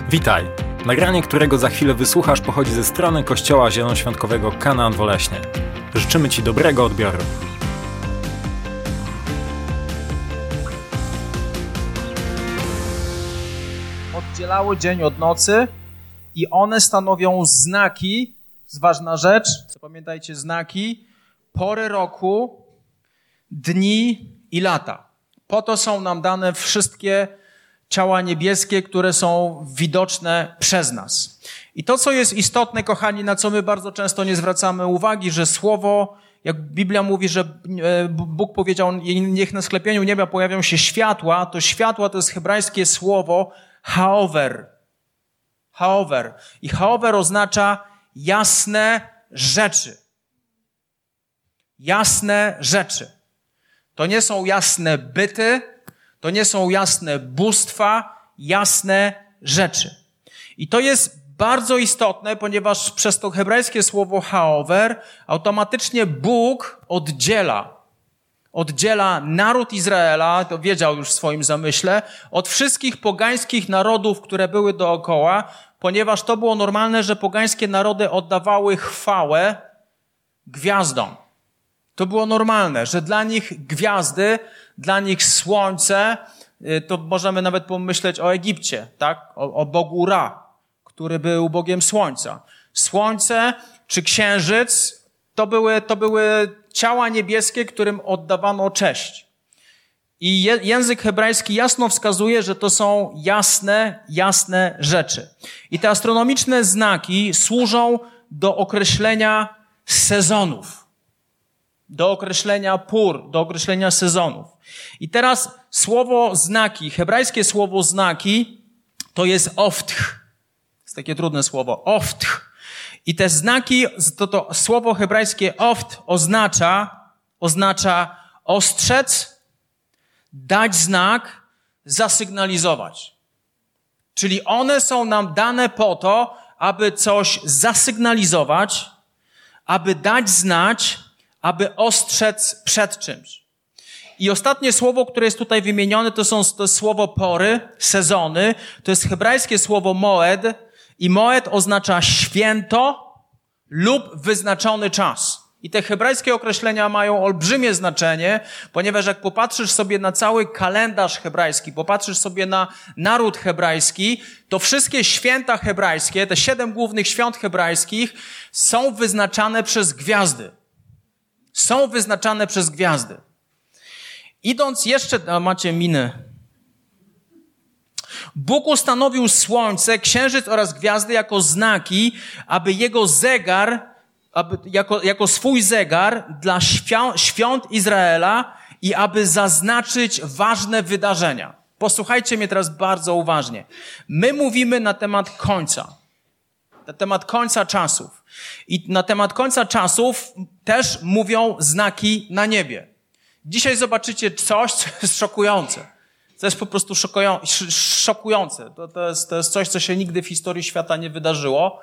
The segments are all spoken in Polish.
Witaj! Nagranie, którego za chwilę wysłuchasz, pochodzi ze strony Kościoła Zielonoświątkowego Kanaan Woleśnie. Życzymy Ci dobrego odbioru. Oddzielały dzień od nocy i one stanowią znaki, to jest ważna rzecz, zapamiętajcie znaki, pory roku, dni i lata. Po to są nam dane wszystkie ciała niebieskie, które są widoczne przez nas. I to, co jest istotne, kochani, na co my bardzo często nie zwracamy uwagi, że słowo, jak Biblia mówi, że Bóg powiedział, niech na sklepieniu nieba pojawią się światła, to światła to jest hebrajskie słowo haover. Haover. I haover oznacza jasne rzeczy. Jasne rzeczy. To nie są jasne byty, to nie są jasne bóstwa, jasne rzeczy. I to jest bardzo istotne, ponieważ przez to hebrajskie słowo haover automatycznie Bóg oddziela naród Izraela, to wiedział już w swoim zamyśle, od wszystkich pogańskich narodów, które były dookoła, ponieważ to było normalne, że pogańskie narody oddawały chwałę gwiazdom. To było normalne, że dla nich gwiazdy, dla nich słońce, to możemy nawet pomyśleć o Egipcie, tak? O Bogu Ra, który był Bogiem Słońca. Słońce czy księżyc to były ciała niebieskie, którym oddawano cześć. I język hebrajski jasno wskazuje, że to są jasne rzeczy. I te astronomiczne znaki służą do określenia sezonów. Do określenia pór, do określenia sezonów. I teraz słowo znaki, hebrajskie słowo znaki, to jest oftch. Jest takie trudne słowo, oftch. I te znaki, to słowo hebrajskie oft oznacza ostrzec, dać znak, zasygnalizować. Czyli one są nam dane po to, aby coś zasygnalizować, aby dać znać, aby ostrzec przed czymś. I ostatnie słowo, które jest tutaj wymienione, to jest słowo pory, sezony. To jest hebrajskie słowo moed. I moed oznacza święto lub wyznaczony czas. I te hebrajskie określenia mają olbrzymie znaczenie, ponieważ jak popatrzysz sobie na cały kalendarz hebrajski, popatrzysz sobie na naród hebrajski, to wszystkie święta hebrajskie, te 7 głównych świąt hebrajskich są wyznaczane przez gwiazdy. Są wyznaczane przez gwiazdy. Idąc jeszcze, macie miny. Bóg ustanowił słońce, księżyc oraz gwiazdy jako znaki, aby jego zegar, jako swój zegar dla świąt Izraela i aby zaznaczyć ważne wydarzenia. Posłuchajcie mnie teraz bardzo uważnie. My mówimy na temat końca czasów. I na temat końca czasów też mówią znaki na niebie. Dzisiaj zobaczycie coś, co jest szokujące. To jest po prostu szokujące. To jest coś, co się nigdy w historii świata nie wydarzyło.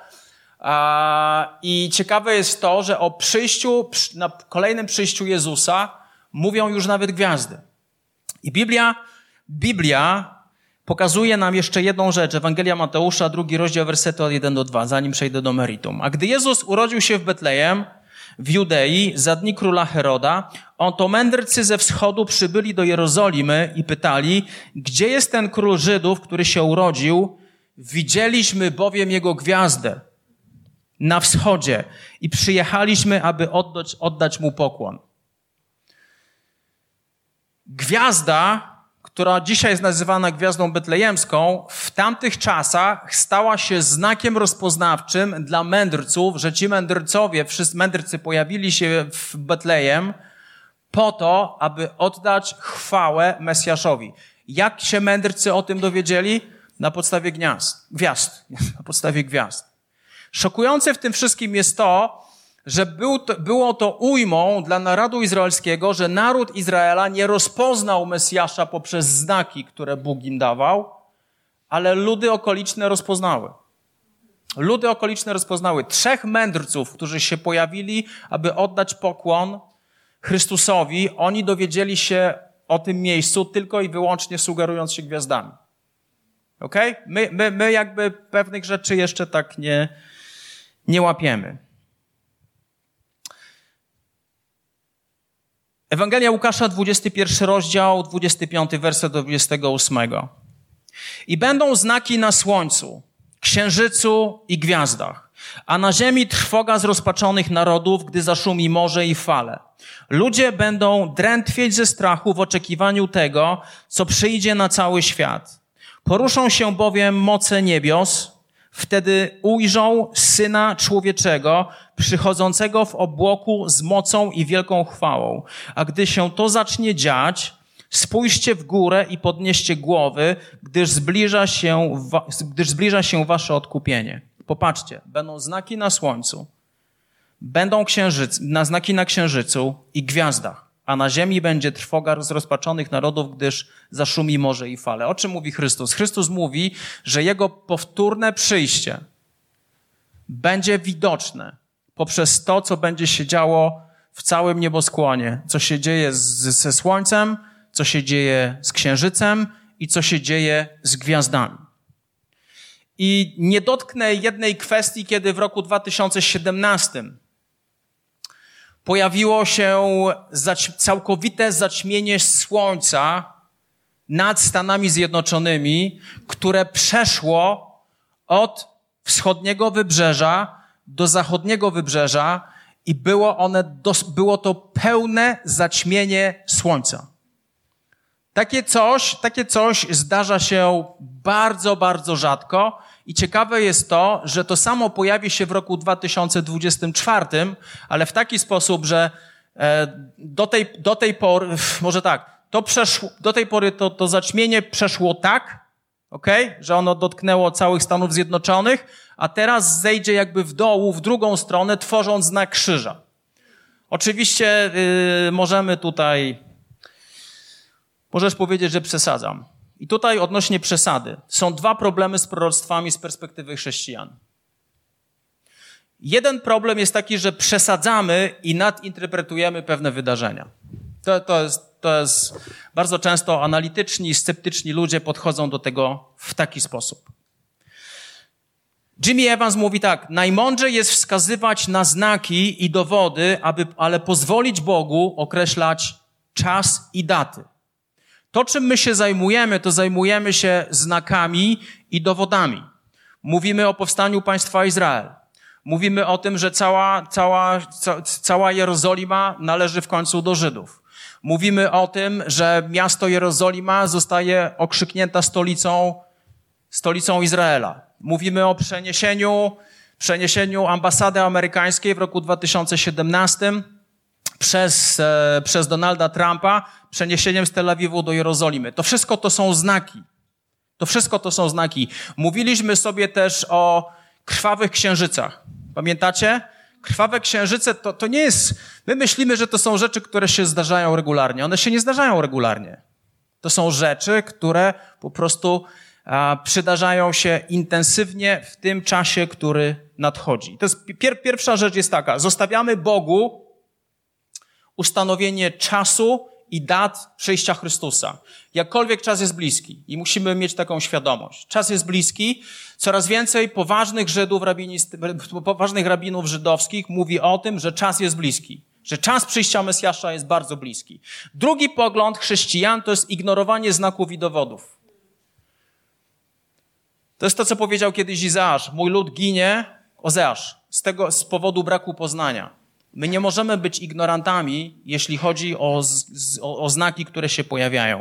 I ciekawe jest to, że o na kolejnym przyjściu Jezusa mówią już nawet gwiazdy. I Biblia pokazuje nam jeszcze jedną rzecz. Ewangelia Mateusza, 2 rozdział, wersety od 1 do 2, zanim przejdę do meritum. A gdy Jezus urodził się w Betlejem, w Judei, za dni króla Heroda, oto mędrcy ze wschodu przybyli do Jerozolimy i pytali, gdzie jest ten król Żydów, który się urodził? Widzieliśmy bowiem jego gwiazdę na wschodzie i przyjechaliśmy, aby oddać mu pokłon. Gwiazda, która dzisiaj jest nazywana gwiazdą betlejemską, w tamtych czasach stała się znakiem rozpoznawczym dla mędrców, że ci wszyscy mędrcy pojawili się w Betlejem po to, aby oddać chwałę Mesjaszowi. Jak się mędrcy o tym dowiedzieli? Na podstawie gwiazd. Szokujące w tym wszystkim jest to, że było to ujmą dla narodu izraelskiego, że naród Izraela nie rozpoznał Mesjasza poprzez znaki, które Bóg im dawał, ale ludy okoliczne rozpoznały. 3 mędrców, którzy się pojawili, aby oddać pokłon Chrystusowi, oni dowiedzieli się o tym miejscu tylko i wyłącznie sugerując się gwiazdami. Okej? My jakby pewnych rzeczy jeszcze tak nie łapiemy. Ewangelia Łukasza, 21 rozdział, 25 werset do 28. I będą znaki na słońcu, księżycu i gwiazdach, a na ziemi trwoga zrozpaczonych narodów, gdy zaszumi morze i fale. Ludzie będą drętwieć ze strachu w oczekiwaniu tego, co przyjdzie na cały świat. Poruszą się bowiem moce niebios, wtedy ujrzą Syna Człowieczego, przychodzącego w obłoku z mocą i wielką chwałą. A gdy się to zacznie dziać, spójrzcie w górę i podnieście głowy, gdyż zbliża się wasze odkupienie. Popatrzcie, będą znaki na słońcu, będą znaki na księżycu i gwiazdach, a na ziemi będzie trwoga rozrozpaczonych narodów, gdyż zaszumi morze i fale. O czym mówi Chrystus? Chrystus mówi, że Jego powtórne przyjście będzie widoczne poprzez to, co będzie się działo w całym nieboskłonie. Co się dzieje ze słońcem, co się dzieje z księżycem i co się dzieje z gwiazdami. I nie dotknę jednej kwestii, kiedy w roku 2017 pojawiło się całkowite zaćmienie słońca nad Stanami Zjednoczonymi, które przeszło od wschodniego wybrzeża do zachodniego wybrzeża i było to pełne zaćmienie słońca. Takie coś zdarza się bardzo, bardzo rzadko i ciekawe jest to, że to samo pojawi się w roku 2024, ale w taki sposób, że do tej pory, może tak, do tej pory to zaćmienie przeszło tak, że ono dotknęło całych Stanów Zjednoczonych, a teraz zejdzie jakby w dół, w drugą stronę, tworząc znak krzyża. Oczywiście możesz powiedzieć, że przesadzam. I tutaj odnośnie przesady. Są dwa problemy z proroctwami z perspektywy chrześcijan. Jeden problem jest taki, że przesadzamy i nadinterpretujemy pewne wydarzenia. To jest bardzo często analityczni, sceptyczni ludzie podchodzą do tego w taki sposób. Jimmy Evans mówi tak: najmądrzej jest wskazywać na znaki i dowody, ale pozwolić Bogu określać czas i daty. To, czym my się zajmujemy, to zajmujemy się znakami i dowodami. Mówimy o powstaniu państwa Izrael. Mówimy o tym, że cała Jerozolima należy w końcu do Żydów. Mówimy o tym, że miasto Jerozolima zostaje okrzyknięta stolicą Izraela. Mówimy o przeniesieniu ambasady amerykańskiej w roku 2017 przez Donalda Trumpa, przeniesieniem z Tel Awiwu do Jerozolimy. To wszystko to są znaki. Mówiliśmy sobie też o krwawych księżycach. Pamiętacie? Krwawe księżyce to nie jest... My myślimy, że to są rzeczy, które się zdarzają regularnie. One się nie zdarzają regularnie. To są rzeczy, które po prostu przydarzają się intensywnie w tym czasie, który nadchodzi. To jest pierwsza rzecz jest taka. Zostawiamy Bogu ustanowienie czasu i dat przyjścia Chrystusa. Jakkolwiek czas jest bliski i musimy mieć taką świadomość. Czas jest bliski. Coraz więcej poważnych rabinów żydowskich mówi o tym, że czas jest bliski. Że czas przyjścia Mesjasza jest bardzo bliski. Drugi pogląd chrześcijan to jest ignorowanie znaków i dowodów. To jest to, co powiedział kiedyś Izajasz. Mój lud ginie, Ozeasz, z powodu braku poznania. My nie możemy być ignorantami, jeśli chodzi o znaki, które się pojawiają.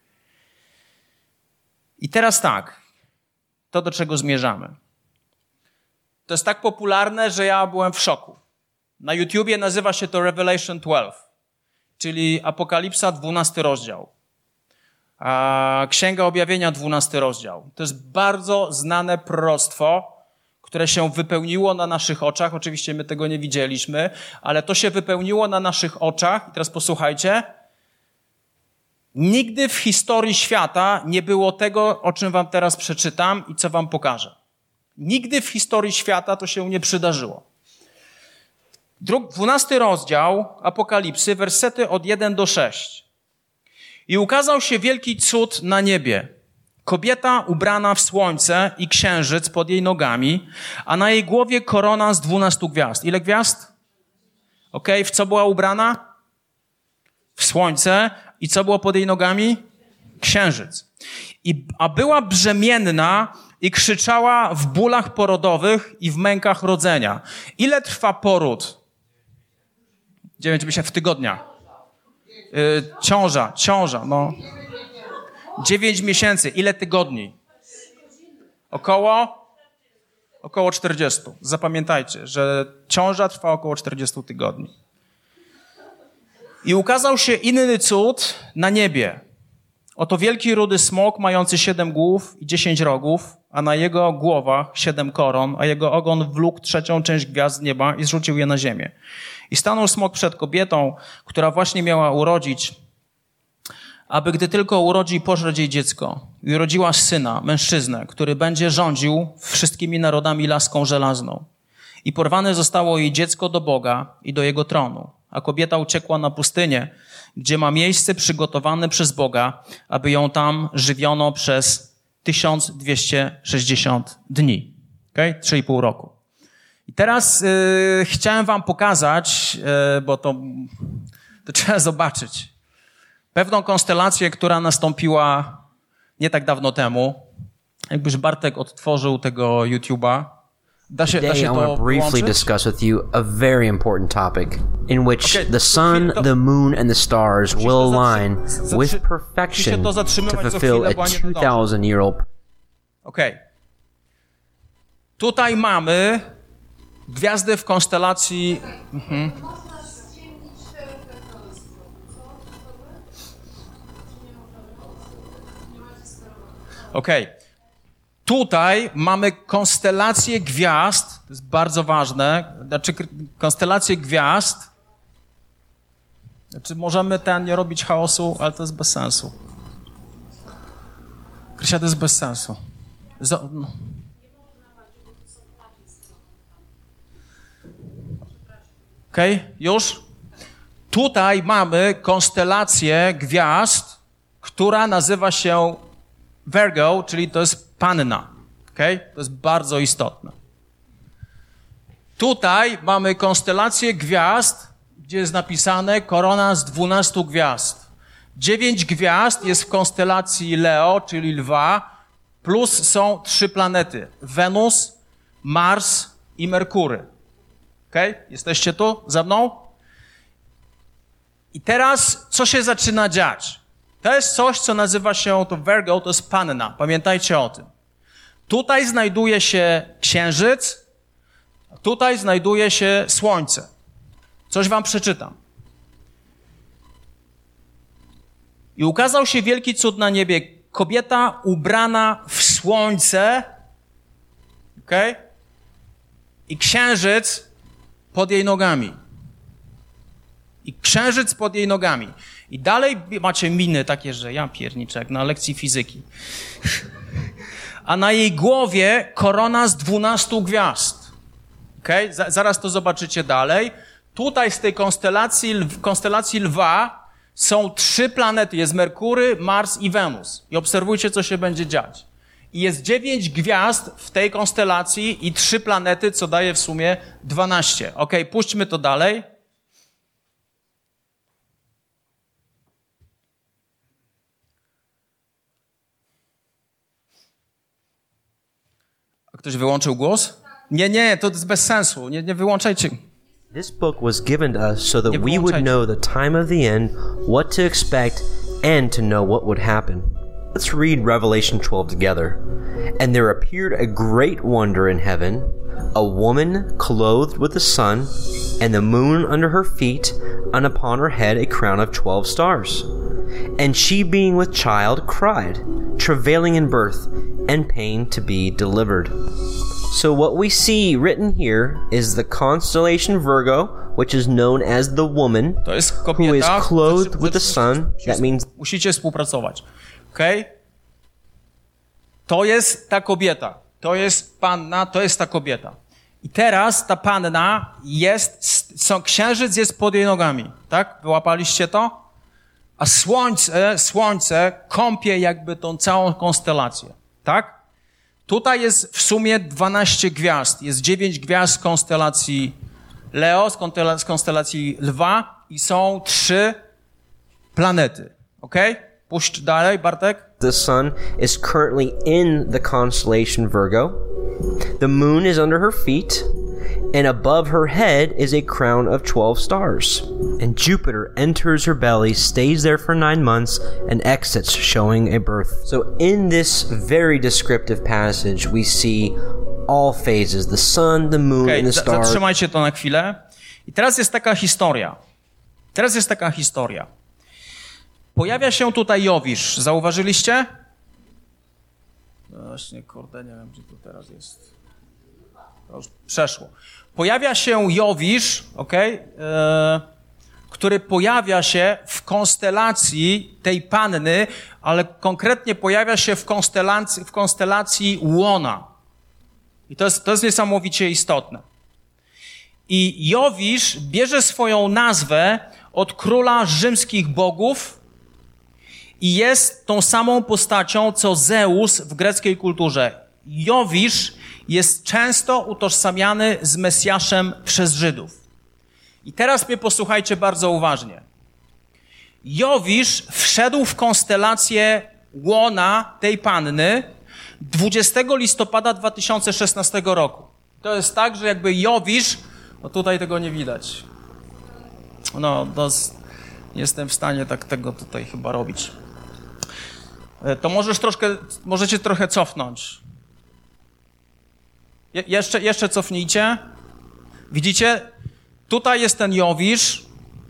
I teraz tak, to do czego zmierzamy. To jest tak popularne, że ja byłem w szoku. Na YouTubie nazywa się to Revelation 12, czyli Apokalipsa 12 rozdział. A Księga Objawienia 12 rozdział. To jest bardzo znane proroctwo, które się wypełniło na naszych oczach. Oczywiście my tego nie widzieliśmy, ale to się wypełniło na naszych oczach. I teraz posłuchajcie. Nigdy w historii świata nie było tego, o czym wam teraz przeczytam i co wam pokażę. Nigdy w historii świata to się nie przydarzyło. 12 rozdział Apokalipsy, wersety od 1 do 6. I ukazał się wielki cud na niebie. Kobieta ubrana w słońce i księżyc pod jej nogami, a na jej głowie korona z 12 gwiazd. Ile gwiazd? W co była ubrana? W słońce. I co było pod jej nogami? Księżyc. A była brzemienna i krzyczała w bólach porodowych i w mękach rodzenia. Ile trwa poród? 9 miesięcy w tygodniach. Ciąża, no. 9 miesięcy. Ile tygodni? Około 40. Zapamiętajcie, że ciąża trwa około 40 tygodni. I ukazał się inny cud na niebie. Oto wielki rudy smok mający 7 głów i 10 rogów, a na jego głowach 7 koron, a jego ogon wlókł 3. część gwiazd nieba i zrzucił je na ziemię. I stanął smok przed kobietą, która właśnie miała urodzić, aby gdy tylko urodzi, pożreć jej dziecko. I urodziła syna, mężczyznę, który będzie rządził wszystkimi narodami laską żelazną. I porwane zostało jej dziecko do Boga i do jego tronu. A kobieta uciekła na pustynię, gdzie ma miejsce przygotowane przez Boga, aby ją tam żywiono przez 1260 dni. 3,5 roku. I teraz chciałem wam pokazać, bo to trzeba zobaczyć, pewną konstelację, która nastąpiła nie tak dawno temu. Jakbyś Bartek odtworzył tego YouTube'a. Today I want to briefly discuss with you a very important topic in which the sun, the moon, and the stars will align with perfection to fulfill a 2,000-year-old. Tutaj mamy gwiazdy w konstelacji... Tutaj mamy konstelację gwiazd, to jest bardzo ważne, konstelację gwiazd, możemy nie robić chaosu, ale to jest bez sensu. Krysia, to jest bez sensu. Już? Tutaj mamy konstelację gwiazd, która nazywa się Virgo, czyli to jest panna. To jest bardzo istotne. Tutaj mamy konstelację gwiazd, gdzie jest napisane korona z 12 gwiazd. 9 gwiazd jest w konstelacji Leo, czyli lwa, plus są 3 planety. Wenus, Mars i Merkury. Jesteście tu ze mną? I teraz co się zaczyna dziać? To jest coś, co nazywa się, to Virgo, to jest panna. Pamiętajcie o tym. Tutaj znajduje się księżyc, tutaj znajduje się słońce. Coś wam przeczytam. I ukazał się wielki cud na niebie. Kobieta ubrana w słońce, i księżyc pod jej nogami. I księżyc pod jej nogami. I dalej macie miny takie, że ja pierniczę, jak na lekcji fizyki. A na jej głowie korona z 12 gwiazd. Zaraz to zobaczycie dalej. Tutaj z tej konstelacji lwa są 3 planety. Jest Merkury, Mars i Wenus. I obserwujcie, co się będzie dziać. I jest 9 gwiazd w tej konstelacji i 3 planety, co daje w sumie 12. Puśćmy to dalej. Ktoś wyłączył głos? Nie, to jest bez sensu. Nie wyłączajcie. This book was given to us so that we would know the time of the end, what to expect, and to know what would happen. Let's read Revelation 12 together. And there appeared a great wonder in heaven, a woman clothed with the sun, and the moon under her feet, and upon her head a crown of 12 stars. And she, being with child, cried, travailing in birth, and pain to be delivered. So what we see written here is the constellation Virgo, which is known as the woman, to jest kobieta, who is clothed with the sun. That means... Musicie współpracować. To jest ta kobieta. To jest panna, to jest ta kobieta. I teraz ta panna księżyc jest pod jej nogami. Tak? Wyłapaliście to? a słońce kąpie jakby tą całą konstelację, tak? Tutaj jest w sumie 12 gwiazd. Jest 9 gwiazd z konstelacji Leo, z konstelacji Lwa i są 3 planety. Okej? Puść dalej, Bartek. The sun is currently in the constellation Virgo. The moon is under her feet. And above her head is a crown of 12 stars. And Jupiter enters her belly, stays there for 9 months, and exits, showing a birth. So in this very descriptive passage, we see all phases, the sun, the moon, and the stars. Zatrzymajcie to na chwilę. I teraz jest taka historia. Pojawia się tutaj Jowisz. Zauważyliście? Właśnie, kurde, nie wiem, gdzie to teraz jest. To już przeszło. Pojawia się Jowisz, który pojawia się w konstelacji tej panny, ale konkretnie pojawia się w konstelacji Łona. I to jest niesamowicie istotne. I Jowisz bierze swoją nazwę od króla rzymskich bogów i jest tą samą postacią, co Zeus w greckiej kulturze. Jowisz jest często utożsamiany z Mesjaszem przez Żydów. I teraz mnie posłuchajcie bardzo uważnie. Jowisz wszedł w konstelację Łona tej panny 20 listopada 2016 roku. To jest tak, że jakby Jowisz, no tutaj tego nie widać. No, nie jestem w stanie tak tego tutaj chyba robić. To możecie trochę cofnąć. Jeszcze cofnijcie. Widzicie? Tutaj jest ten Jowisz.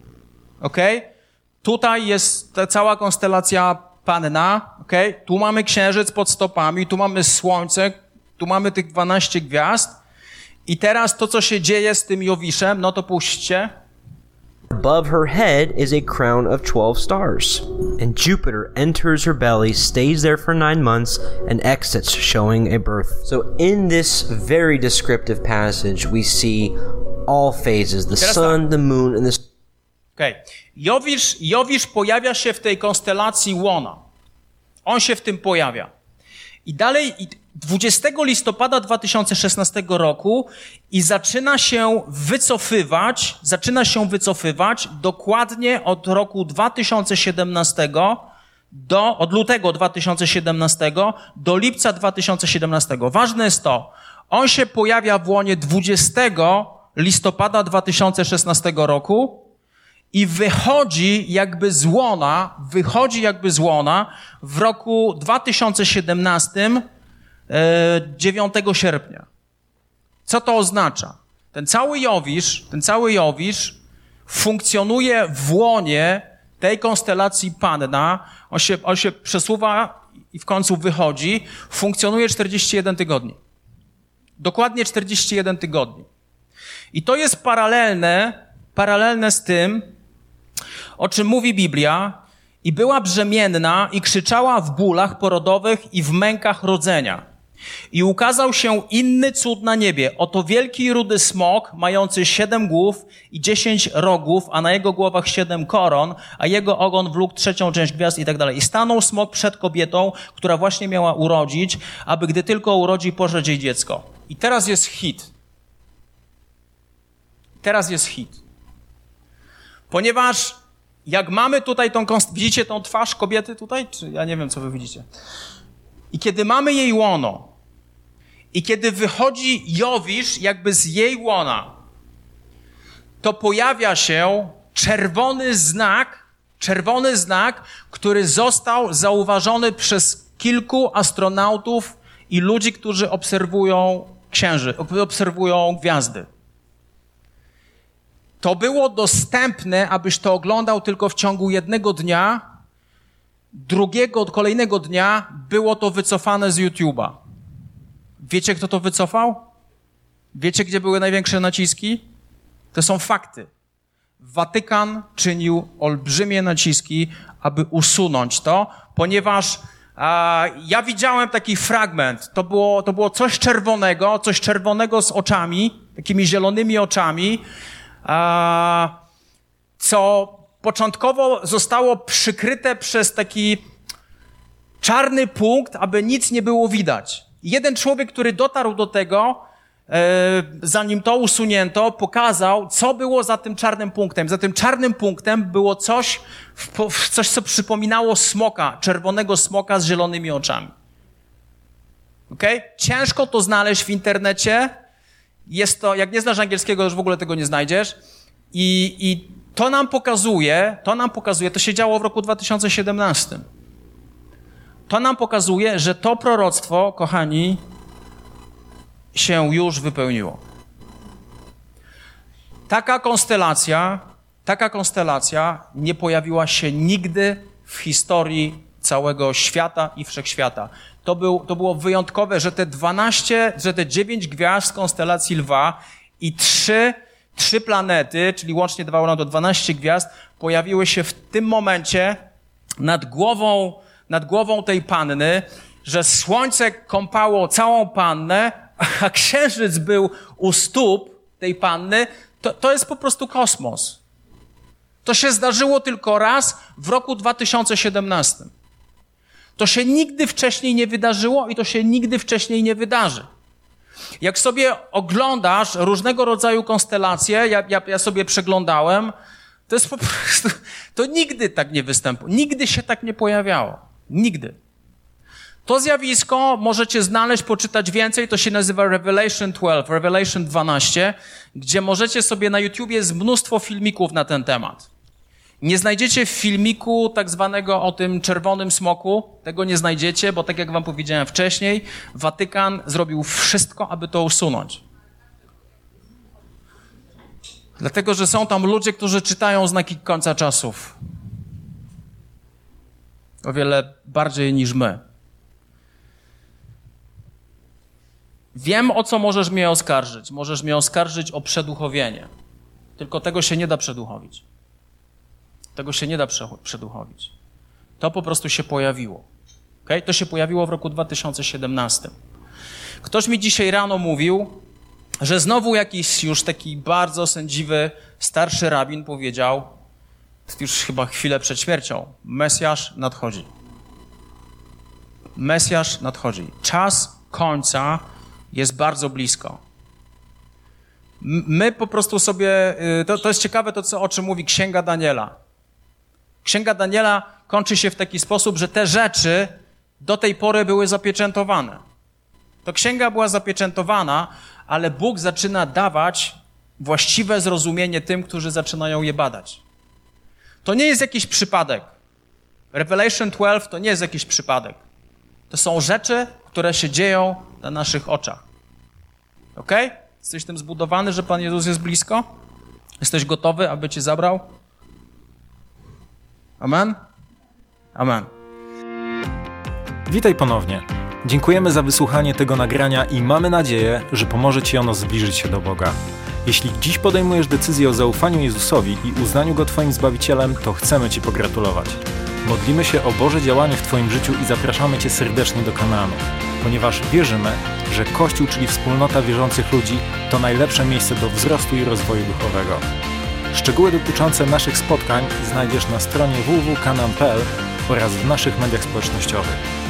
Tutaj jest ta cała konstelacja panna. Tu mamy księżyc pod stopami, tu mamy słońce, tu mamy tych 12 gwiazd. I teraz to, co się dzieje z tym Jowiszem, no to puśćcie. Above her head is a crown of 12 stars. And Jupiter enters her belly, stays there for 9 months, and exits, showing a birth. So in this very descriptive passage, we see all phases, the sun, the moon, and the... Jowisz pojawia się w tej konstelacji Łona. On się w tym pojawia. I dalej 20 listopada 2016 roku i zaczyna się wycofywać dokładnie od roku 2017 od lutego 2017 do lipca 2017. Ważne jest to, on się pojawia w Łonie 20 listopada 2016 roku i wychodzi jakby z łona w roku 2017 9 sierpnia. Co to oznacza? Ten cały Jowisz funkcjonuje w łonie tej konstelacji panna. On się przesuwa i w końcu wychodzi. Funkcjonuje 41 tygodni. Dokładnie 41 tygodni. I to jest paralelne z tym, o czym mówi Biblia. I była brzemienna i krzyczała w bólach porodowych i w mękach rodzenia. I ukazał się inny cud na niebie. Oto wielki rudy smok, mający 7 głów i 10 rogów, a na jego głowach 7 koron, a jego ogon wlókł 3. część gwiazd i tak dalej. I stanął smok przed kobietą, która właśnie miała urodzić, aby gdy tylko urodzi, pożreć jej dziecko. I teraz jest hit. Ponieważ jak mamy tutaj widzicie tą twarz kobiety tutaj? Czy ja nie wiem, co wy widzicie. I kiedy mamy jej łono i kiedy wychodzi Jowisz jakby z jej łona, to pojawia się czerwony znak, który został zauważony przez kilku astronautów i ludzi, którzy obserwują gwiazdy. To było dostępne, abyś to oglądał tylko w ciągu jednego dnia. Kolejnego dnia było to wycofane z YouTube'a. Wiecie, kto to wycofał? Wiecie, gdzie były największe naciski? To są fakty. Watykan czynił olbrzymie naciski, aby usunąć to, ponieważ ja widziałem taki fragment. To było coś czerwonego z oczami, takimi zielonymi oczami, co początkowo zostało przykryte przez taki czarny punkt, aby nic nie było widać. Jeden człowiek, który dotarł do tego, zanim to usunięto, pokazał, co było za tym czarnym punktem. Za tym czarnym punktem było coś, co przypominało smoka, czerwonego smoka z zielonymi oczami. Okay? Ciężko to znaleźć w internecie. Jest to, jak nie znasz angielskiego, już w ogóle tego nie znajdziesz. I to nam pokazuje, to się działo w roku 2017. To nam pokazuje, że to proroctwo, kochani, się już wypełniło. Taka konstelacja nie pojawiła się nigdy w historii całego świata i wszechświata. To było wyjątkowe, że te 9 gwiazd konstelacji Lwa i 3 planety, czyli łącznie dawało nam to 12 gwiazd, pojawiły się w tym momencie nad głową tej panny, że słońce kąpało całą pannę, a księżyc był u stóp tej panny. To jest po prostu kosmos. To się zdarzyło tylko raz w roku 2017. To się nigdy wcześniej nie wydarzyło i to się nigdy wcześniej nie wydarzy. Jak sobie oglądasz różnego rodzaju konstelacje, ja sobie przeglądałem, to jest po prostu, to nigdy tak nie występuje. Nigdy się tak nie pojawiało. Nigdy. To zjawisko możecie znaleźć, poczytać więcej, to się nazywa Revelation 12, gdzie możecie sobie na YouTubie jest mnóstwo filmików na ten temat. Nie znajdziecie filmiku tak zwanego o tym czerwonym smoku, tego nie znajdziecie, bo tak jak wam powiedziałem wcześniej, Watykan zrobił wszystko, aby to usunąć. Dlatego, że są tam ludzie, którzy czytają znaki końca czasów. O wiele bardziej niż my. Wiem, o co możesz mnie oskarżyć. Możesz mnie oskarżyć o przeduchowienie. Tylko tego się nie da przeduchowić. Tego się nie da przeduchowić. To po prostu się pojawiło. Okay? To się pojawiło w roku 2017. Ktoś mi dzisiaj rano mówił, że znowu jakiś już taki bardzo sędziwy, starszy rabin powiedział, już chyba chwilę przed śmiercią, Mesjasz nadchodzi. Mesjasz nadchodzi. Czas końca jest bardzo blisko. My po prostu sobie, to jest ciekawe to, o czym mówi Księga Daniela. Księga Daniela kończy się w taki sposób, że te rzeczy do tej pory były zapieczętowane. To księga była zapieczętowana, ale Bóg zaczyna dawać właściwe zrozumienie tym, którzy zaczynają je badać. To nie jest jakiś przypadek. Revelation 12 to nie jest jakiś przypadek. To są rzeczy, które się dzieją na naszych oczach. Okej? Jesteś tym zbudowany, że Pan Jezus jest blisko? Jesteś gotowy, aby Cię zabrał? Amen? Amen. Witaj ponownie. Dziękujemy za wysłuchanie tego nagrania i mamy nadzieję, że pomoże Ci ono zbliżyć się do Boga. Jeśli dziś podejmujesz decyzję o zaufaniu Jezusowi i uznaniu Go Twoim Zbawicielem, to chcemy Ci pogratulować. Modlimy się o Boże działanie w Twoim życiu i zapraszamy Cię serdecznie do Kanaanu, ponieważ wierzymy, że Kościół, czyli wspólnota wierzących ludzi, to najlepsze miejsce do wzrostu i rozwoju duchowego. Szczegóły dotyczące naszych spotkań znajdziesz na stronie www.kanaan.pl oraz w naszych mediach społecznościowych.